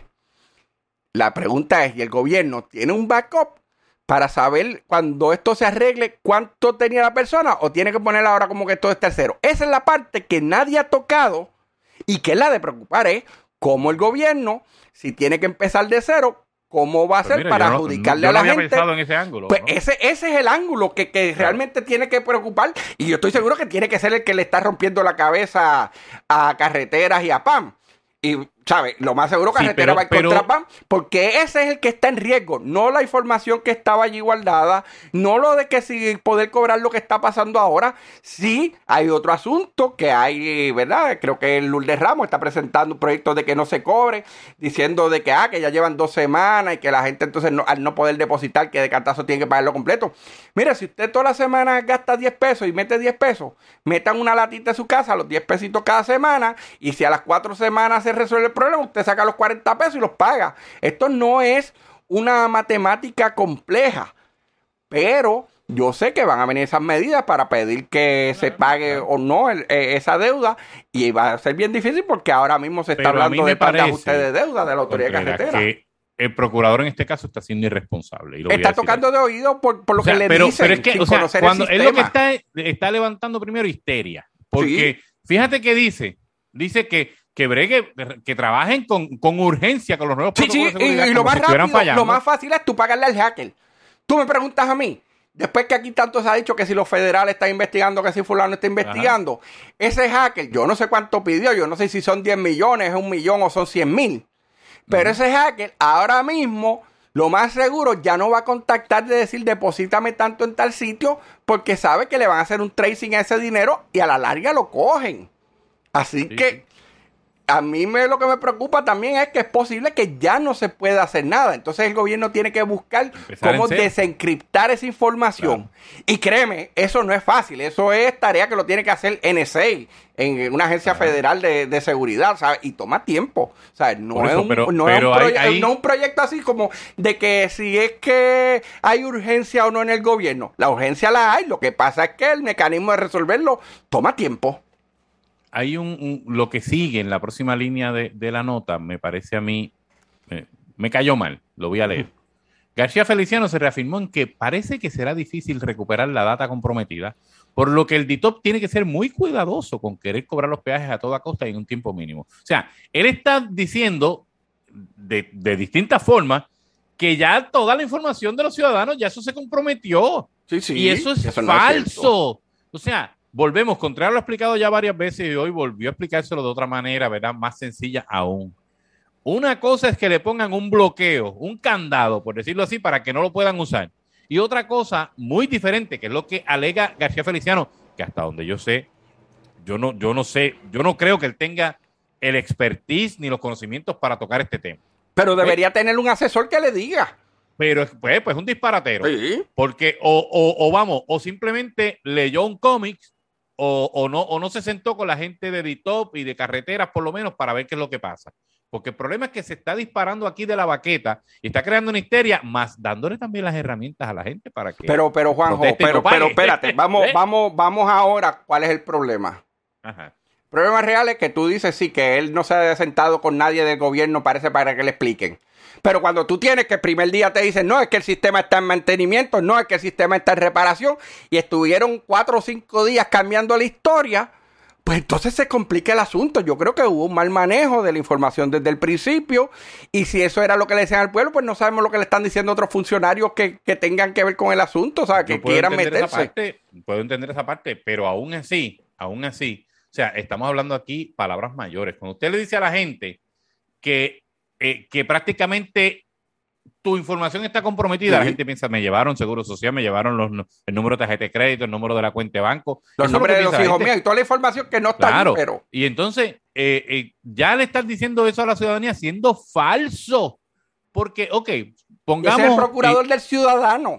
La pregunta es, ¿y el gobierno tiene un backup para saber cuando esto se arregle cuánto tenía la persona o tiene que poner ahora como que esto es tercero? Esa es la parte que nadie ha tocado y que es la de preocupar, es cómo el gobierno, si tiene que empezar de cero, ¿cómo va a ser para no, adjudicarle yo a la no había gente? Pensado en ese ángulo, pues ¿no? ese, ese es el ángulo que, que claro. realmente tiene que preocupar. Y yo estoy seguro que tiene que ser el que le está rompiendo la cabeza a Carreteras y a P A M. Y, ¿sabes? Lo más seguro que Sí, carretera pero- va a pero- encontrar van, porque ese es el que está en riesgo, no la información que estaba allí guardada, no lo de que si poder cobrar lo que está pasando ahora. Sí, hay otro asunto que hay, ¿verdad? Creo que el Lourdes Ramos está presentando un proyecto de que no se cobre, diciendo de que, ah, que ya llevan dos semanas y que la gente entonces no, al no poder depositar, que de cantazo tiene que pagarlo completo. Mira, si usted toda la semana gasta diez pesos y mete diez pesos, metan una latita en su casa, los diez pesitos cada semana, y si a las cuatro semanas se resuelve el problema, usted saca los cuarenta pesos y los paga. Esto no es una matemática compleja, pero yo sé que van a venir esas medidas para pedir que se pague o no el- eh, esa deuda, y va a ser bien difícil porque ahora mismo se está Pero a mí hablando me de plan de parece, ajuste de deuda de la autoridad de Contreras, carretera. que el procurador en este caso está siendo irresponsable. Y lo voy a Está decir tocando de oído por, por lo O sea, que le pero, dicen pero es que, sin o sea, conocer cuando el es lo que sistema. está, está levantando primero histeria. Porque fíjate que dice, dice que, que bregue, que trabajen con, con urgencia con los nuevos Sí, protocolos sí, de y, seguridad, y lo como más si estuvieran rápido, fallando. lo más fácil es tú pagarle al hacker. Tú me preguntas a mí, después que aquí tanto se ha dicho que si los federales están investigando, que si fulano está investigando, ese hacker, yo no sé cuánto pidió, yo no sé si son diez millones, un millón o son cien mil, pero ese hacker ahora mismo, lo más seguro, ya no va a contactar de decir deposítame tanto en tal sitio, porque sabe que le van a hacer un tracing a ese dinero y a la larga lo cogen. Así Sí, que sí. a mí me, lo que me preocupa también es que es posible que ya no se pueda hacer nada. Entonces el gobierno tiene que buscar Empezar cómo en cero. desencriptar esa información. Y créeme, eso no es fácil. Eso es tarea que lo tiene que hacer N S A, en una agencia Ajá. federal de, de seguridad, ¿sabes? Y toma tiempo. O sea, no, Por es eso, un, pero- no, es pero un hay- proye- hay- no es un proyecto así como de que si es que hay urgencia o no en el gobierno. La urgencia la hay. Lo que pasa es que el mecanismo de resolverlo toma tiempo. Hay un, un- lo que sigue en la próxima línea de, de la nota, me parece a mí, eh, me cayó mal, lo voy a leer. García Feliciano se reafirmó en que parece que será difícil recuperar la data comprometida, por lo que el D I T O P tiene que ser muy cuidadoso con querer cobrar los peajes a toda costa y en un tiempo mínimo. O sea, él está diciendo de, de distintas formas que ya toda la información de los ciudadanos, ya eso se comprometió. Sí, sí. Y eso es Eso no es falso. cierto. O sea, volvemos, Contreras lo ha explicado ya varias veces y hoy volvió a explicárselo de otra manera, ¿verdad? Más sencilla aún. Una cosa es que le pongan un bloqueo, un candado, por decirlo así, para que no lo puedan usar. Y otra cosa muy diferente, que es lo que alega García Feliciano, que hasta donde yo sé, yo no, yo no sé, yo no creo que él tenga el expertise ni los conocimientos para tocar este tema. Pero debería tener un asesor que le diga. Pero pues, pues un disparatero. Sí. Porque o, o, o vamos, o simplemente leyó un cómic o, o, no, o no se sentó con la gente de D I T O P y de carreteras por lo menos para ver qué es lo que pasa. Porque el problema es que se está disparando aquí de la baqueta y está creando una histeria, más dándole también las herramientas a la gente para que... Pero, pero, Juanjo, proteste y pero, no pague. pero, espérate, vamos, ¿Eh? vamos, vamos ahora. ¿Cuál es el problema? Ajá. El problema real es que tú dices, sí, que él no se ha sentado con nadie del gobierno, parece para que le expliquen. Pero cuando tú tienes que el primer día te dicen, no, es que el sistema está en mantenimiento, no, es que el sistema está en reparación, y estuvieron cuatro o cinco días cambiando la historia, pues entonces se complica el asunto. Yo creo que hubo un mal manejo de la información desde el principio, y si eso era lo que le decían al pueblo, pues no sabemos lo que le están diciendo otros funcionarios que, que tengan que ver con el asunto, o sea, que Yo puedo quieran entender esa meterse. parte, puedo entender esa parte, pero aún así, aún así, o sea, estamos hablando aquí palabras mayores. Cuando usted le dice a la gente que, eh, que prácticamente tu información está comprometida, Sí. la gente piensa, me llevaron seguro social, me llevaron los, el número de tarjeta de crédito, el número de la cuenta de banco. Los Eso es lo nombres que de los piensa la hijos gente. míos y toda la información que no está Claro, allí, pero... y entonces eh, eh, ya le están diciendo eso a la ciudadanía siendo falso. Porque, ok, Ese pongamos... es el procurador del ciudadano.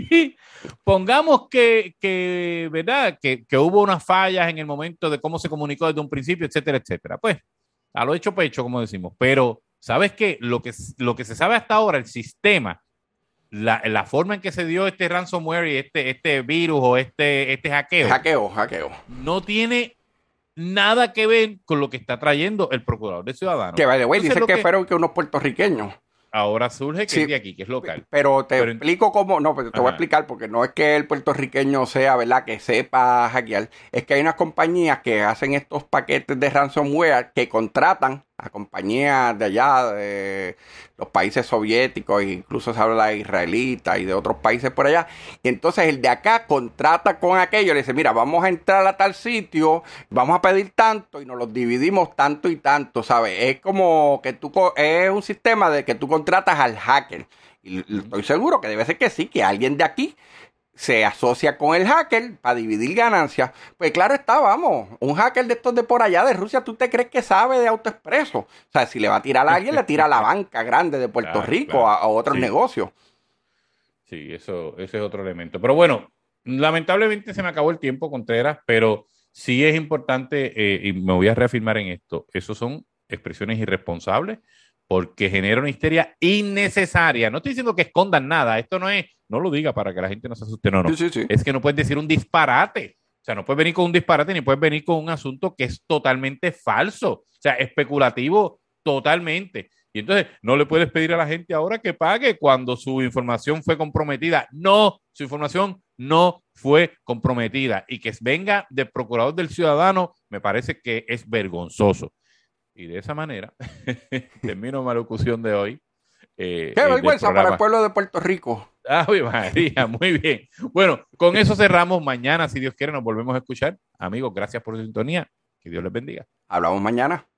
Pongamos que, que ¿verdad? Que, que hubo unas fallas en el momento de cómo se comunicó desde un principio, etcétera, etcétera. Pues, a lo hecho pecho, como decimos. Pero, ¿sabes qué? Lo que, lo que se sabe hasta ahora, el sistema, la, la forma en que se dio este ransomware y este, este virus o este, este hackeo, Hackeo, hackeo. no tiene nada que ver con lo que está trayendo el procurador de ciudadanos. Que by the way, Entonces, dicen lo que, que fueron que unos puertorriqueños. ahora surge que Sí. es de aquí, que es local. Pero te Pero- explico cómo, no, pero te voy a Ajá. explicar porque no es que el puertorriqueño sea, ¿verdad? Que sepa hackear. Es que hay unas compañías que hacen estos paquetes de ransomware que contratan a compañías de allá, de los países soviéticos, e incluso se habla de israelitas y de otros países por allá. Y entonces el de acá contrata con aquello, le dice, mira, vamos a entrar a tal sitio, vamos a pedir tanto y nos los dividimos tanto y tanto, ¿sabes? Es como que tú, es un sistema de que tú contratas al hacker. Y estoy seguro que debe ser que sí, que alguien de aquí se asocia con el hacker para dividir ganancias. Pues claro está, vamos, un hacker de estos de por allá de Rusia, ¿tú te crees que sabe de AutoExpreso? O sea, si le va a tirar a alguien, le tira a la banca grande de Puerto claro, Rico, claro. a, a otros sí. negocios. Sí, eso, ese es otro elemento. Pero bueno, lamentablemente se me acabó el tiempo, Contreras, pero sí es importante, eh, y me voy a reafirmar en esto, esos son expresiones irresponsables porque genera una histeria innecesaria. No estoy diciendo que escondan nada, esto no es, no lo diga para que la gente no se asuste, no, no. Sí, sí, sí. Es que no puedes decir un disparate. O sea, no puedes venir con un disparate ni puedes venir con un asunto que es totalmente falso. O sea, especulativo totalmente. Y entonces no le puedes pedir a la gente ahora que pague cuando su información fue comprometida. No, su información no fue comprometida. Y que venga del procurador del ciudadano me parece que es vergonzoso. Y de esa manera termino mi locución de hoy. Eh, ¡Qué vergüenza para el pueblo de Puerto Rico! ¡Ay, María! Muy bien. Bueno, con eso cerramos. Mañana, si Dios quiere, nos volvemos a escuchar. Amigos, gracias por su sintonía. Que Dios les bendiga. Hablamos mañana.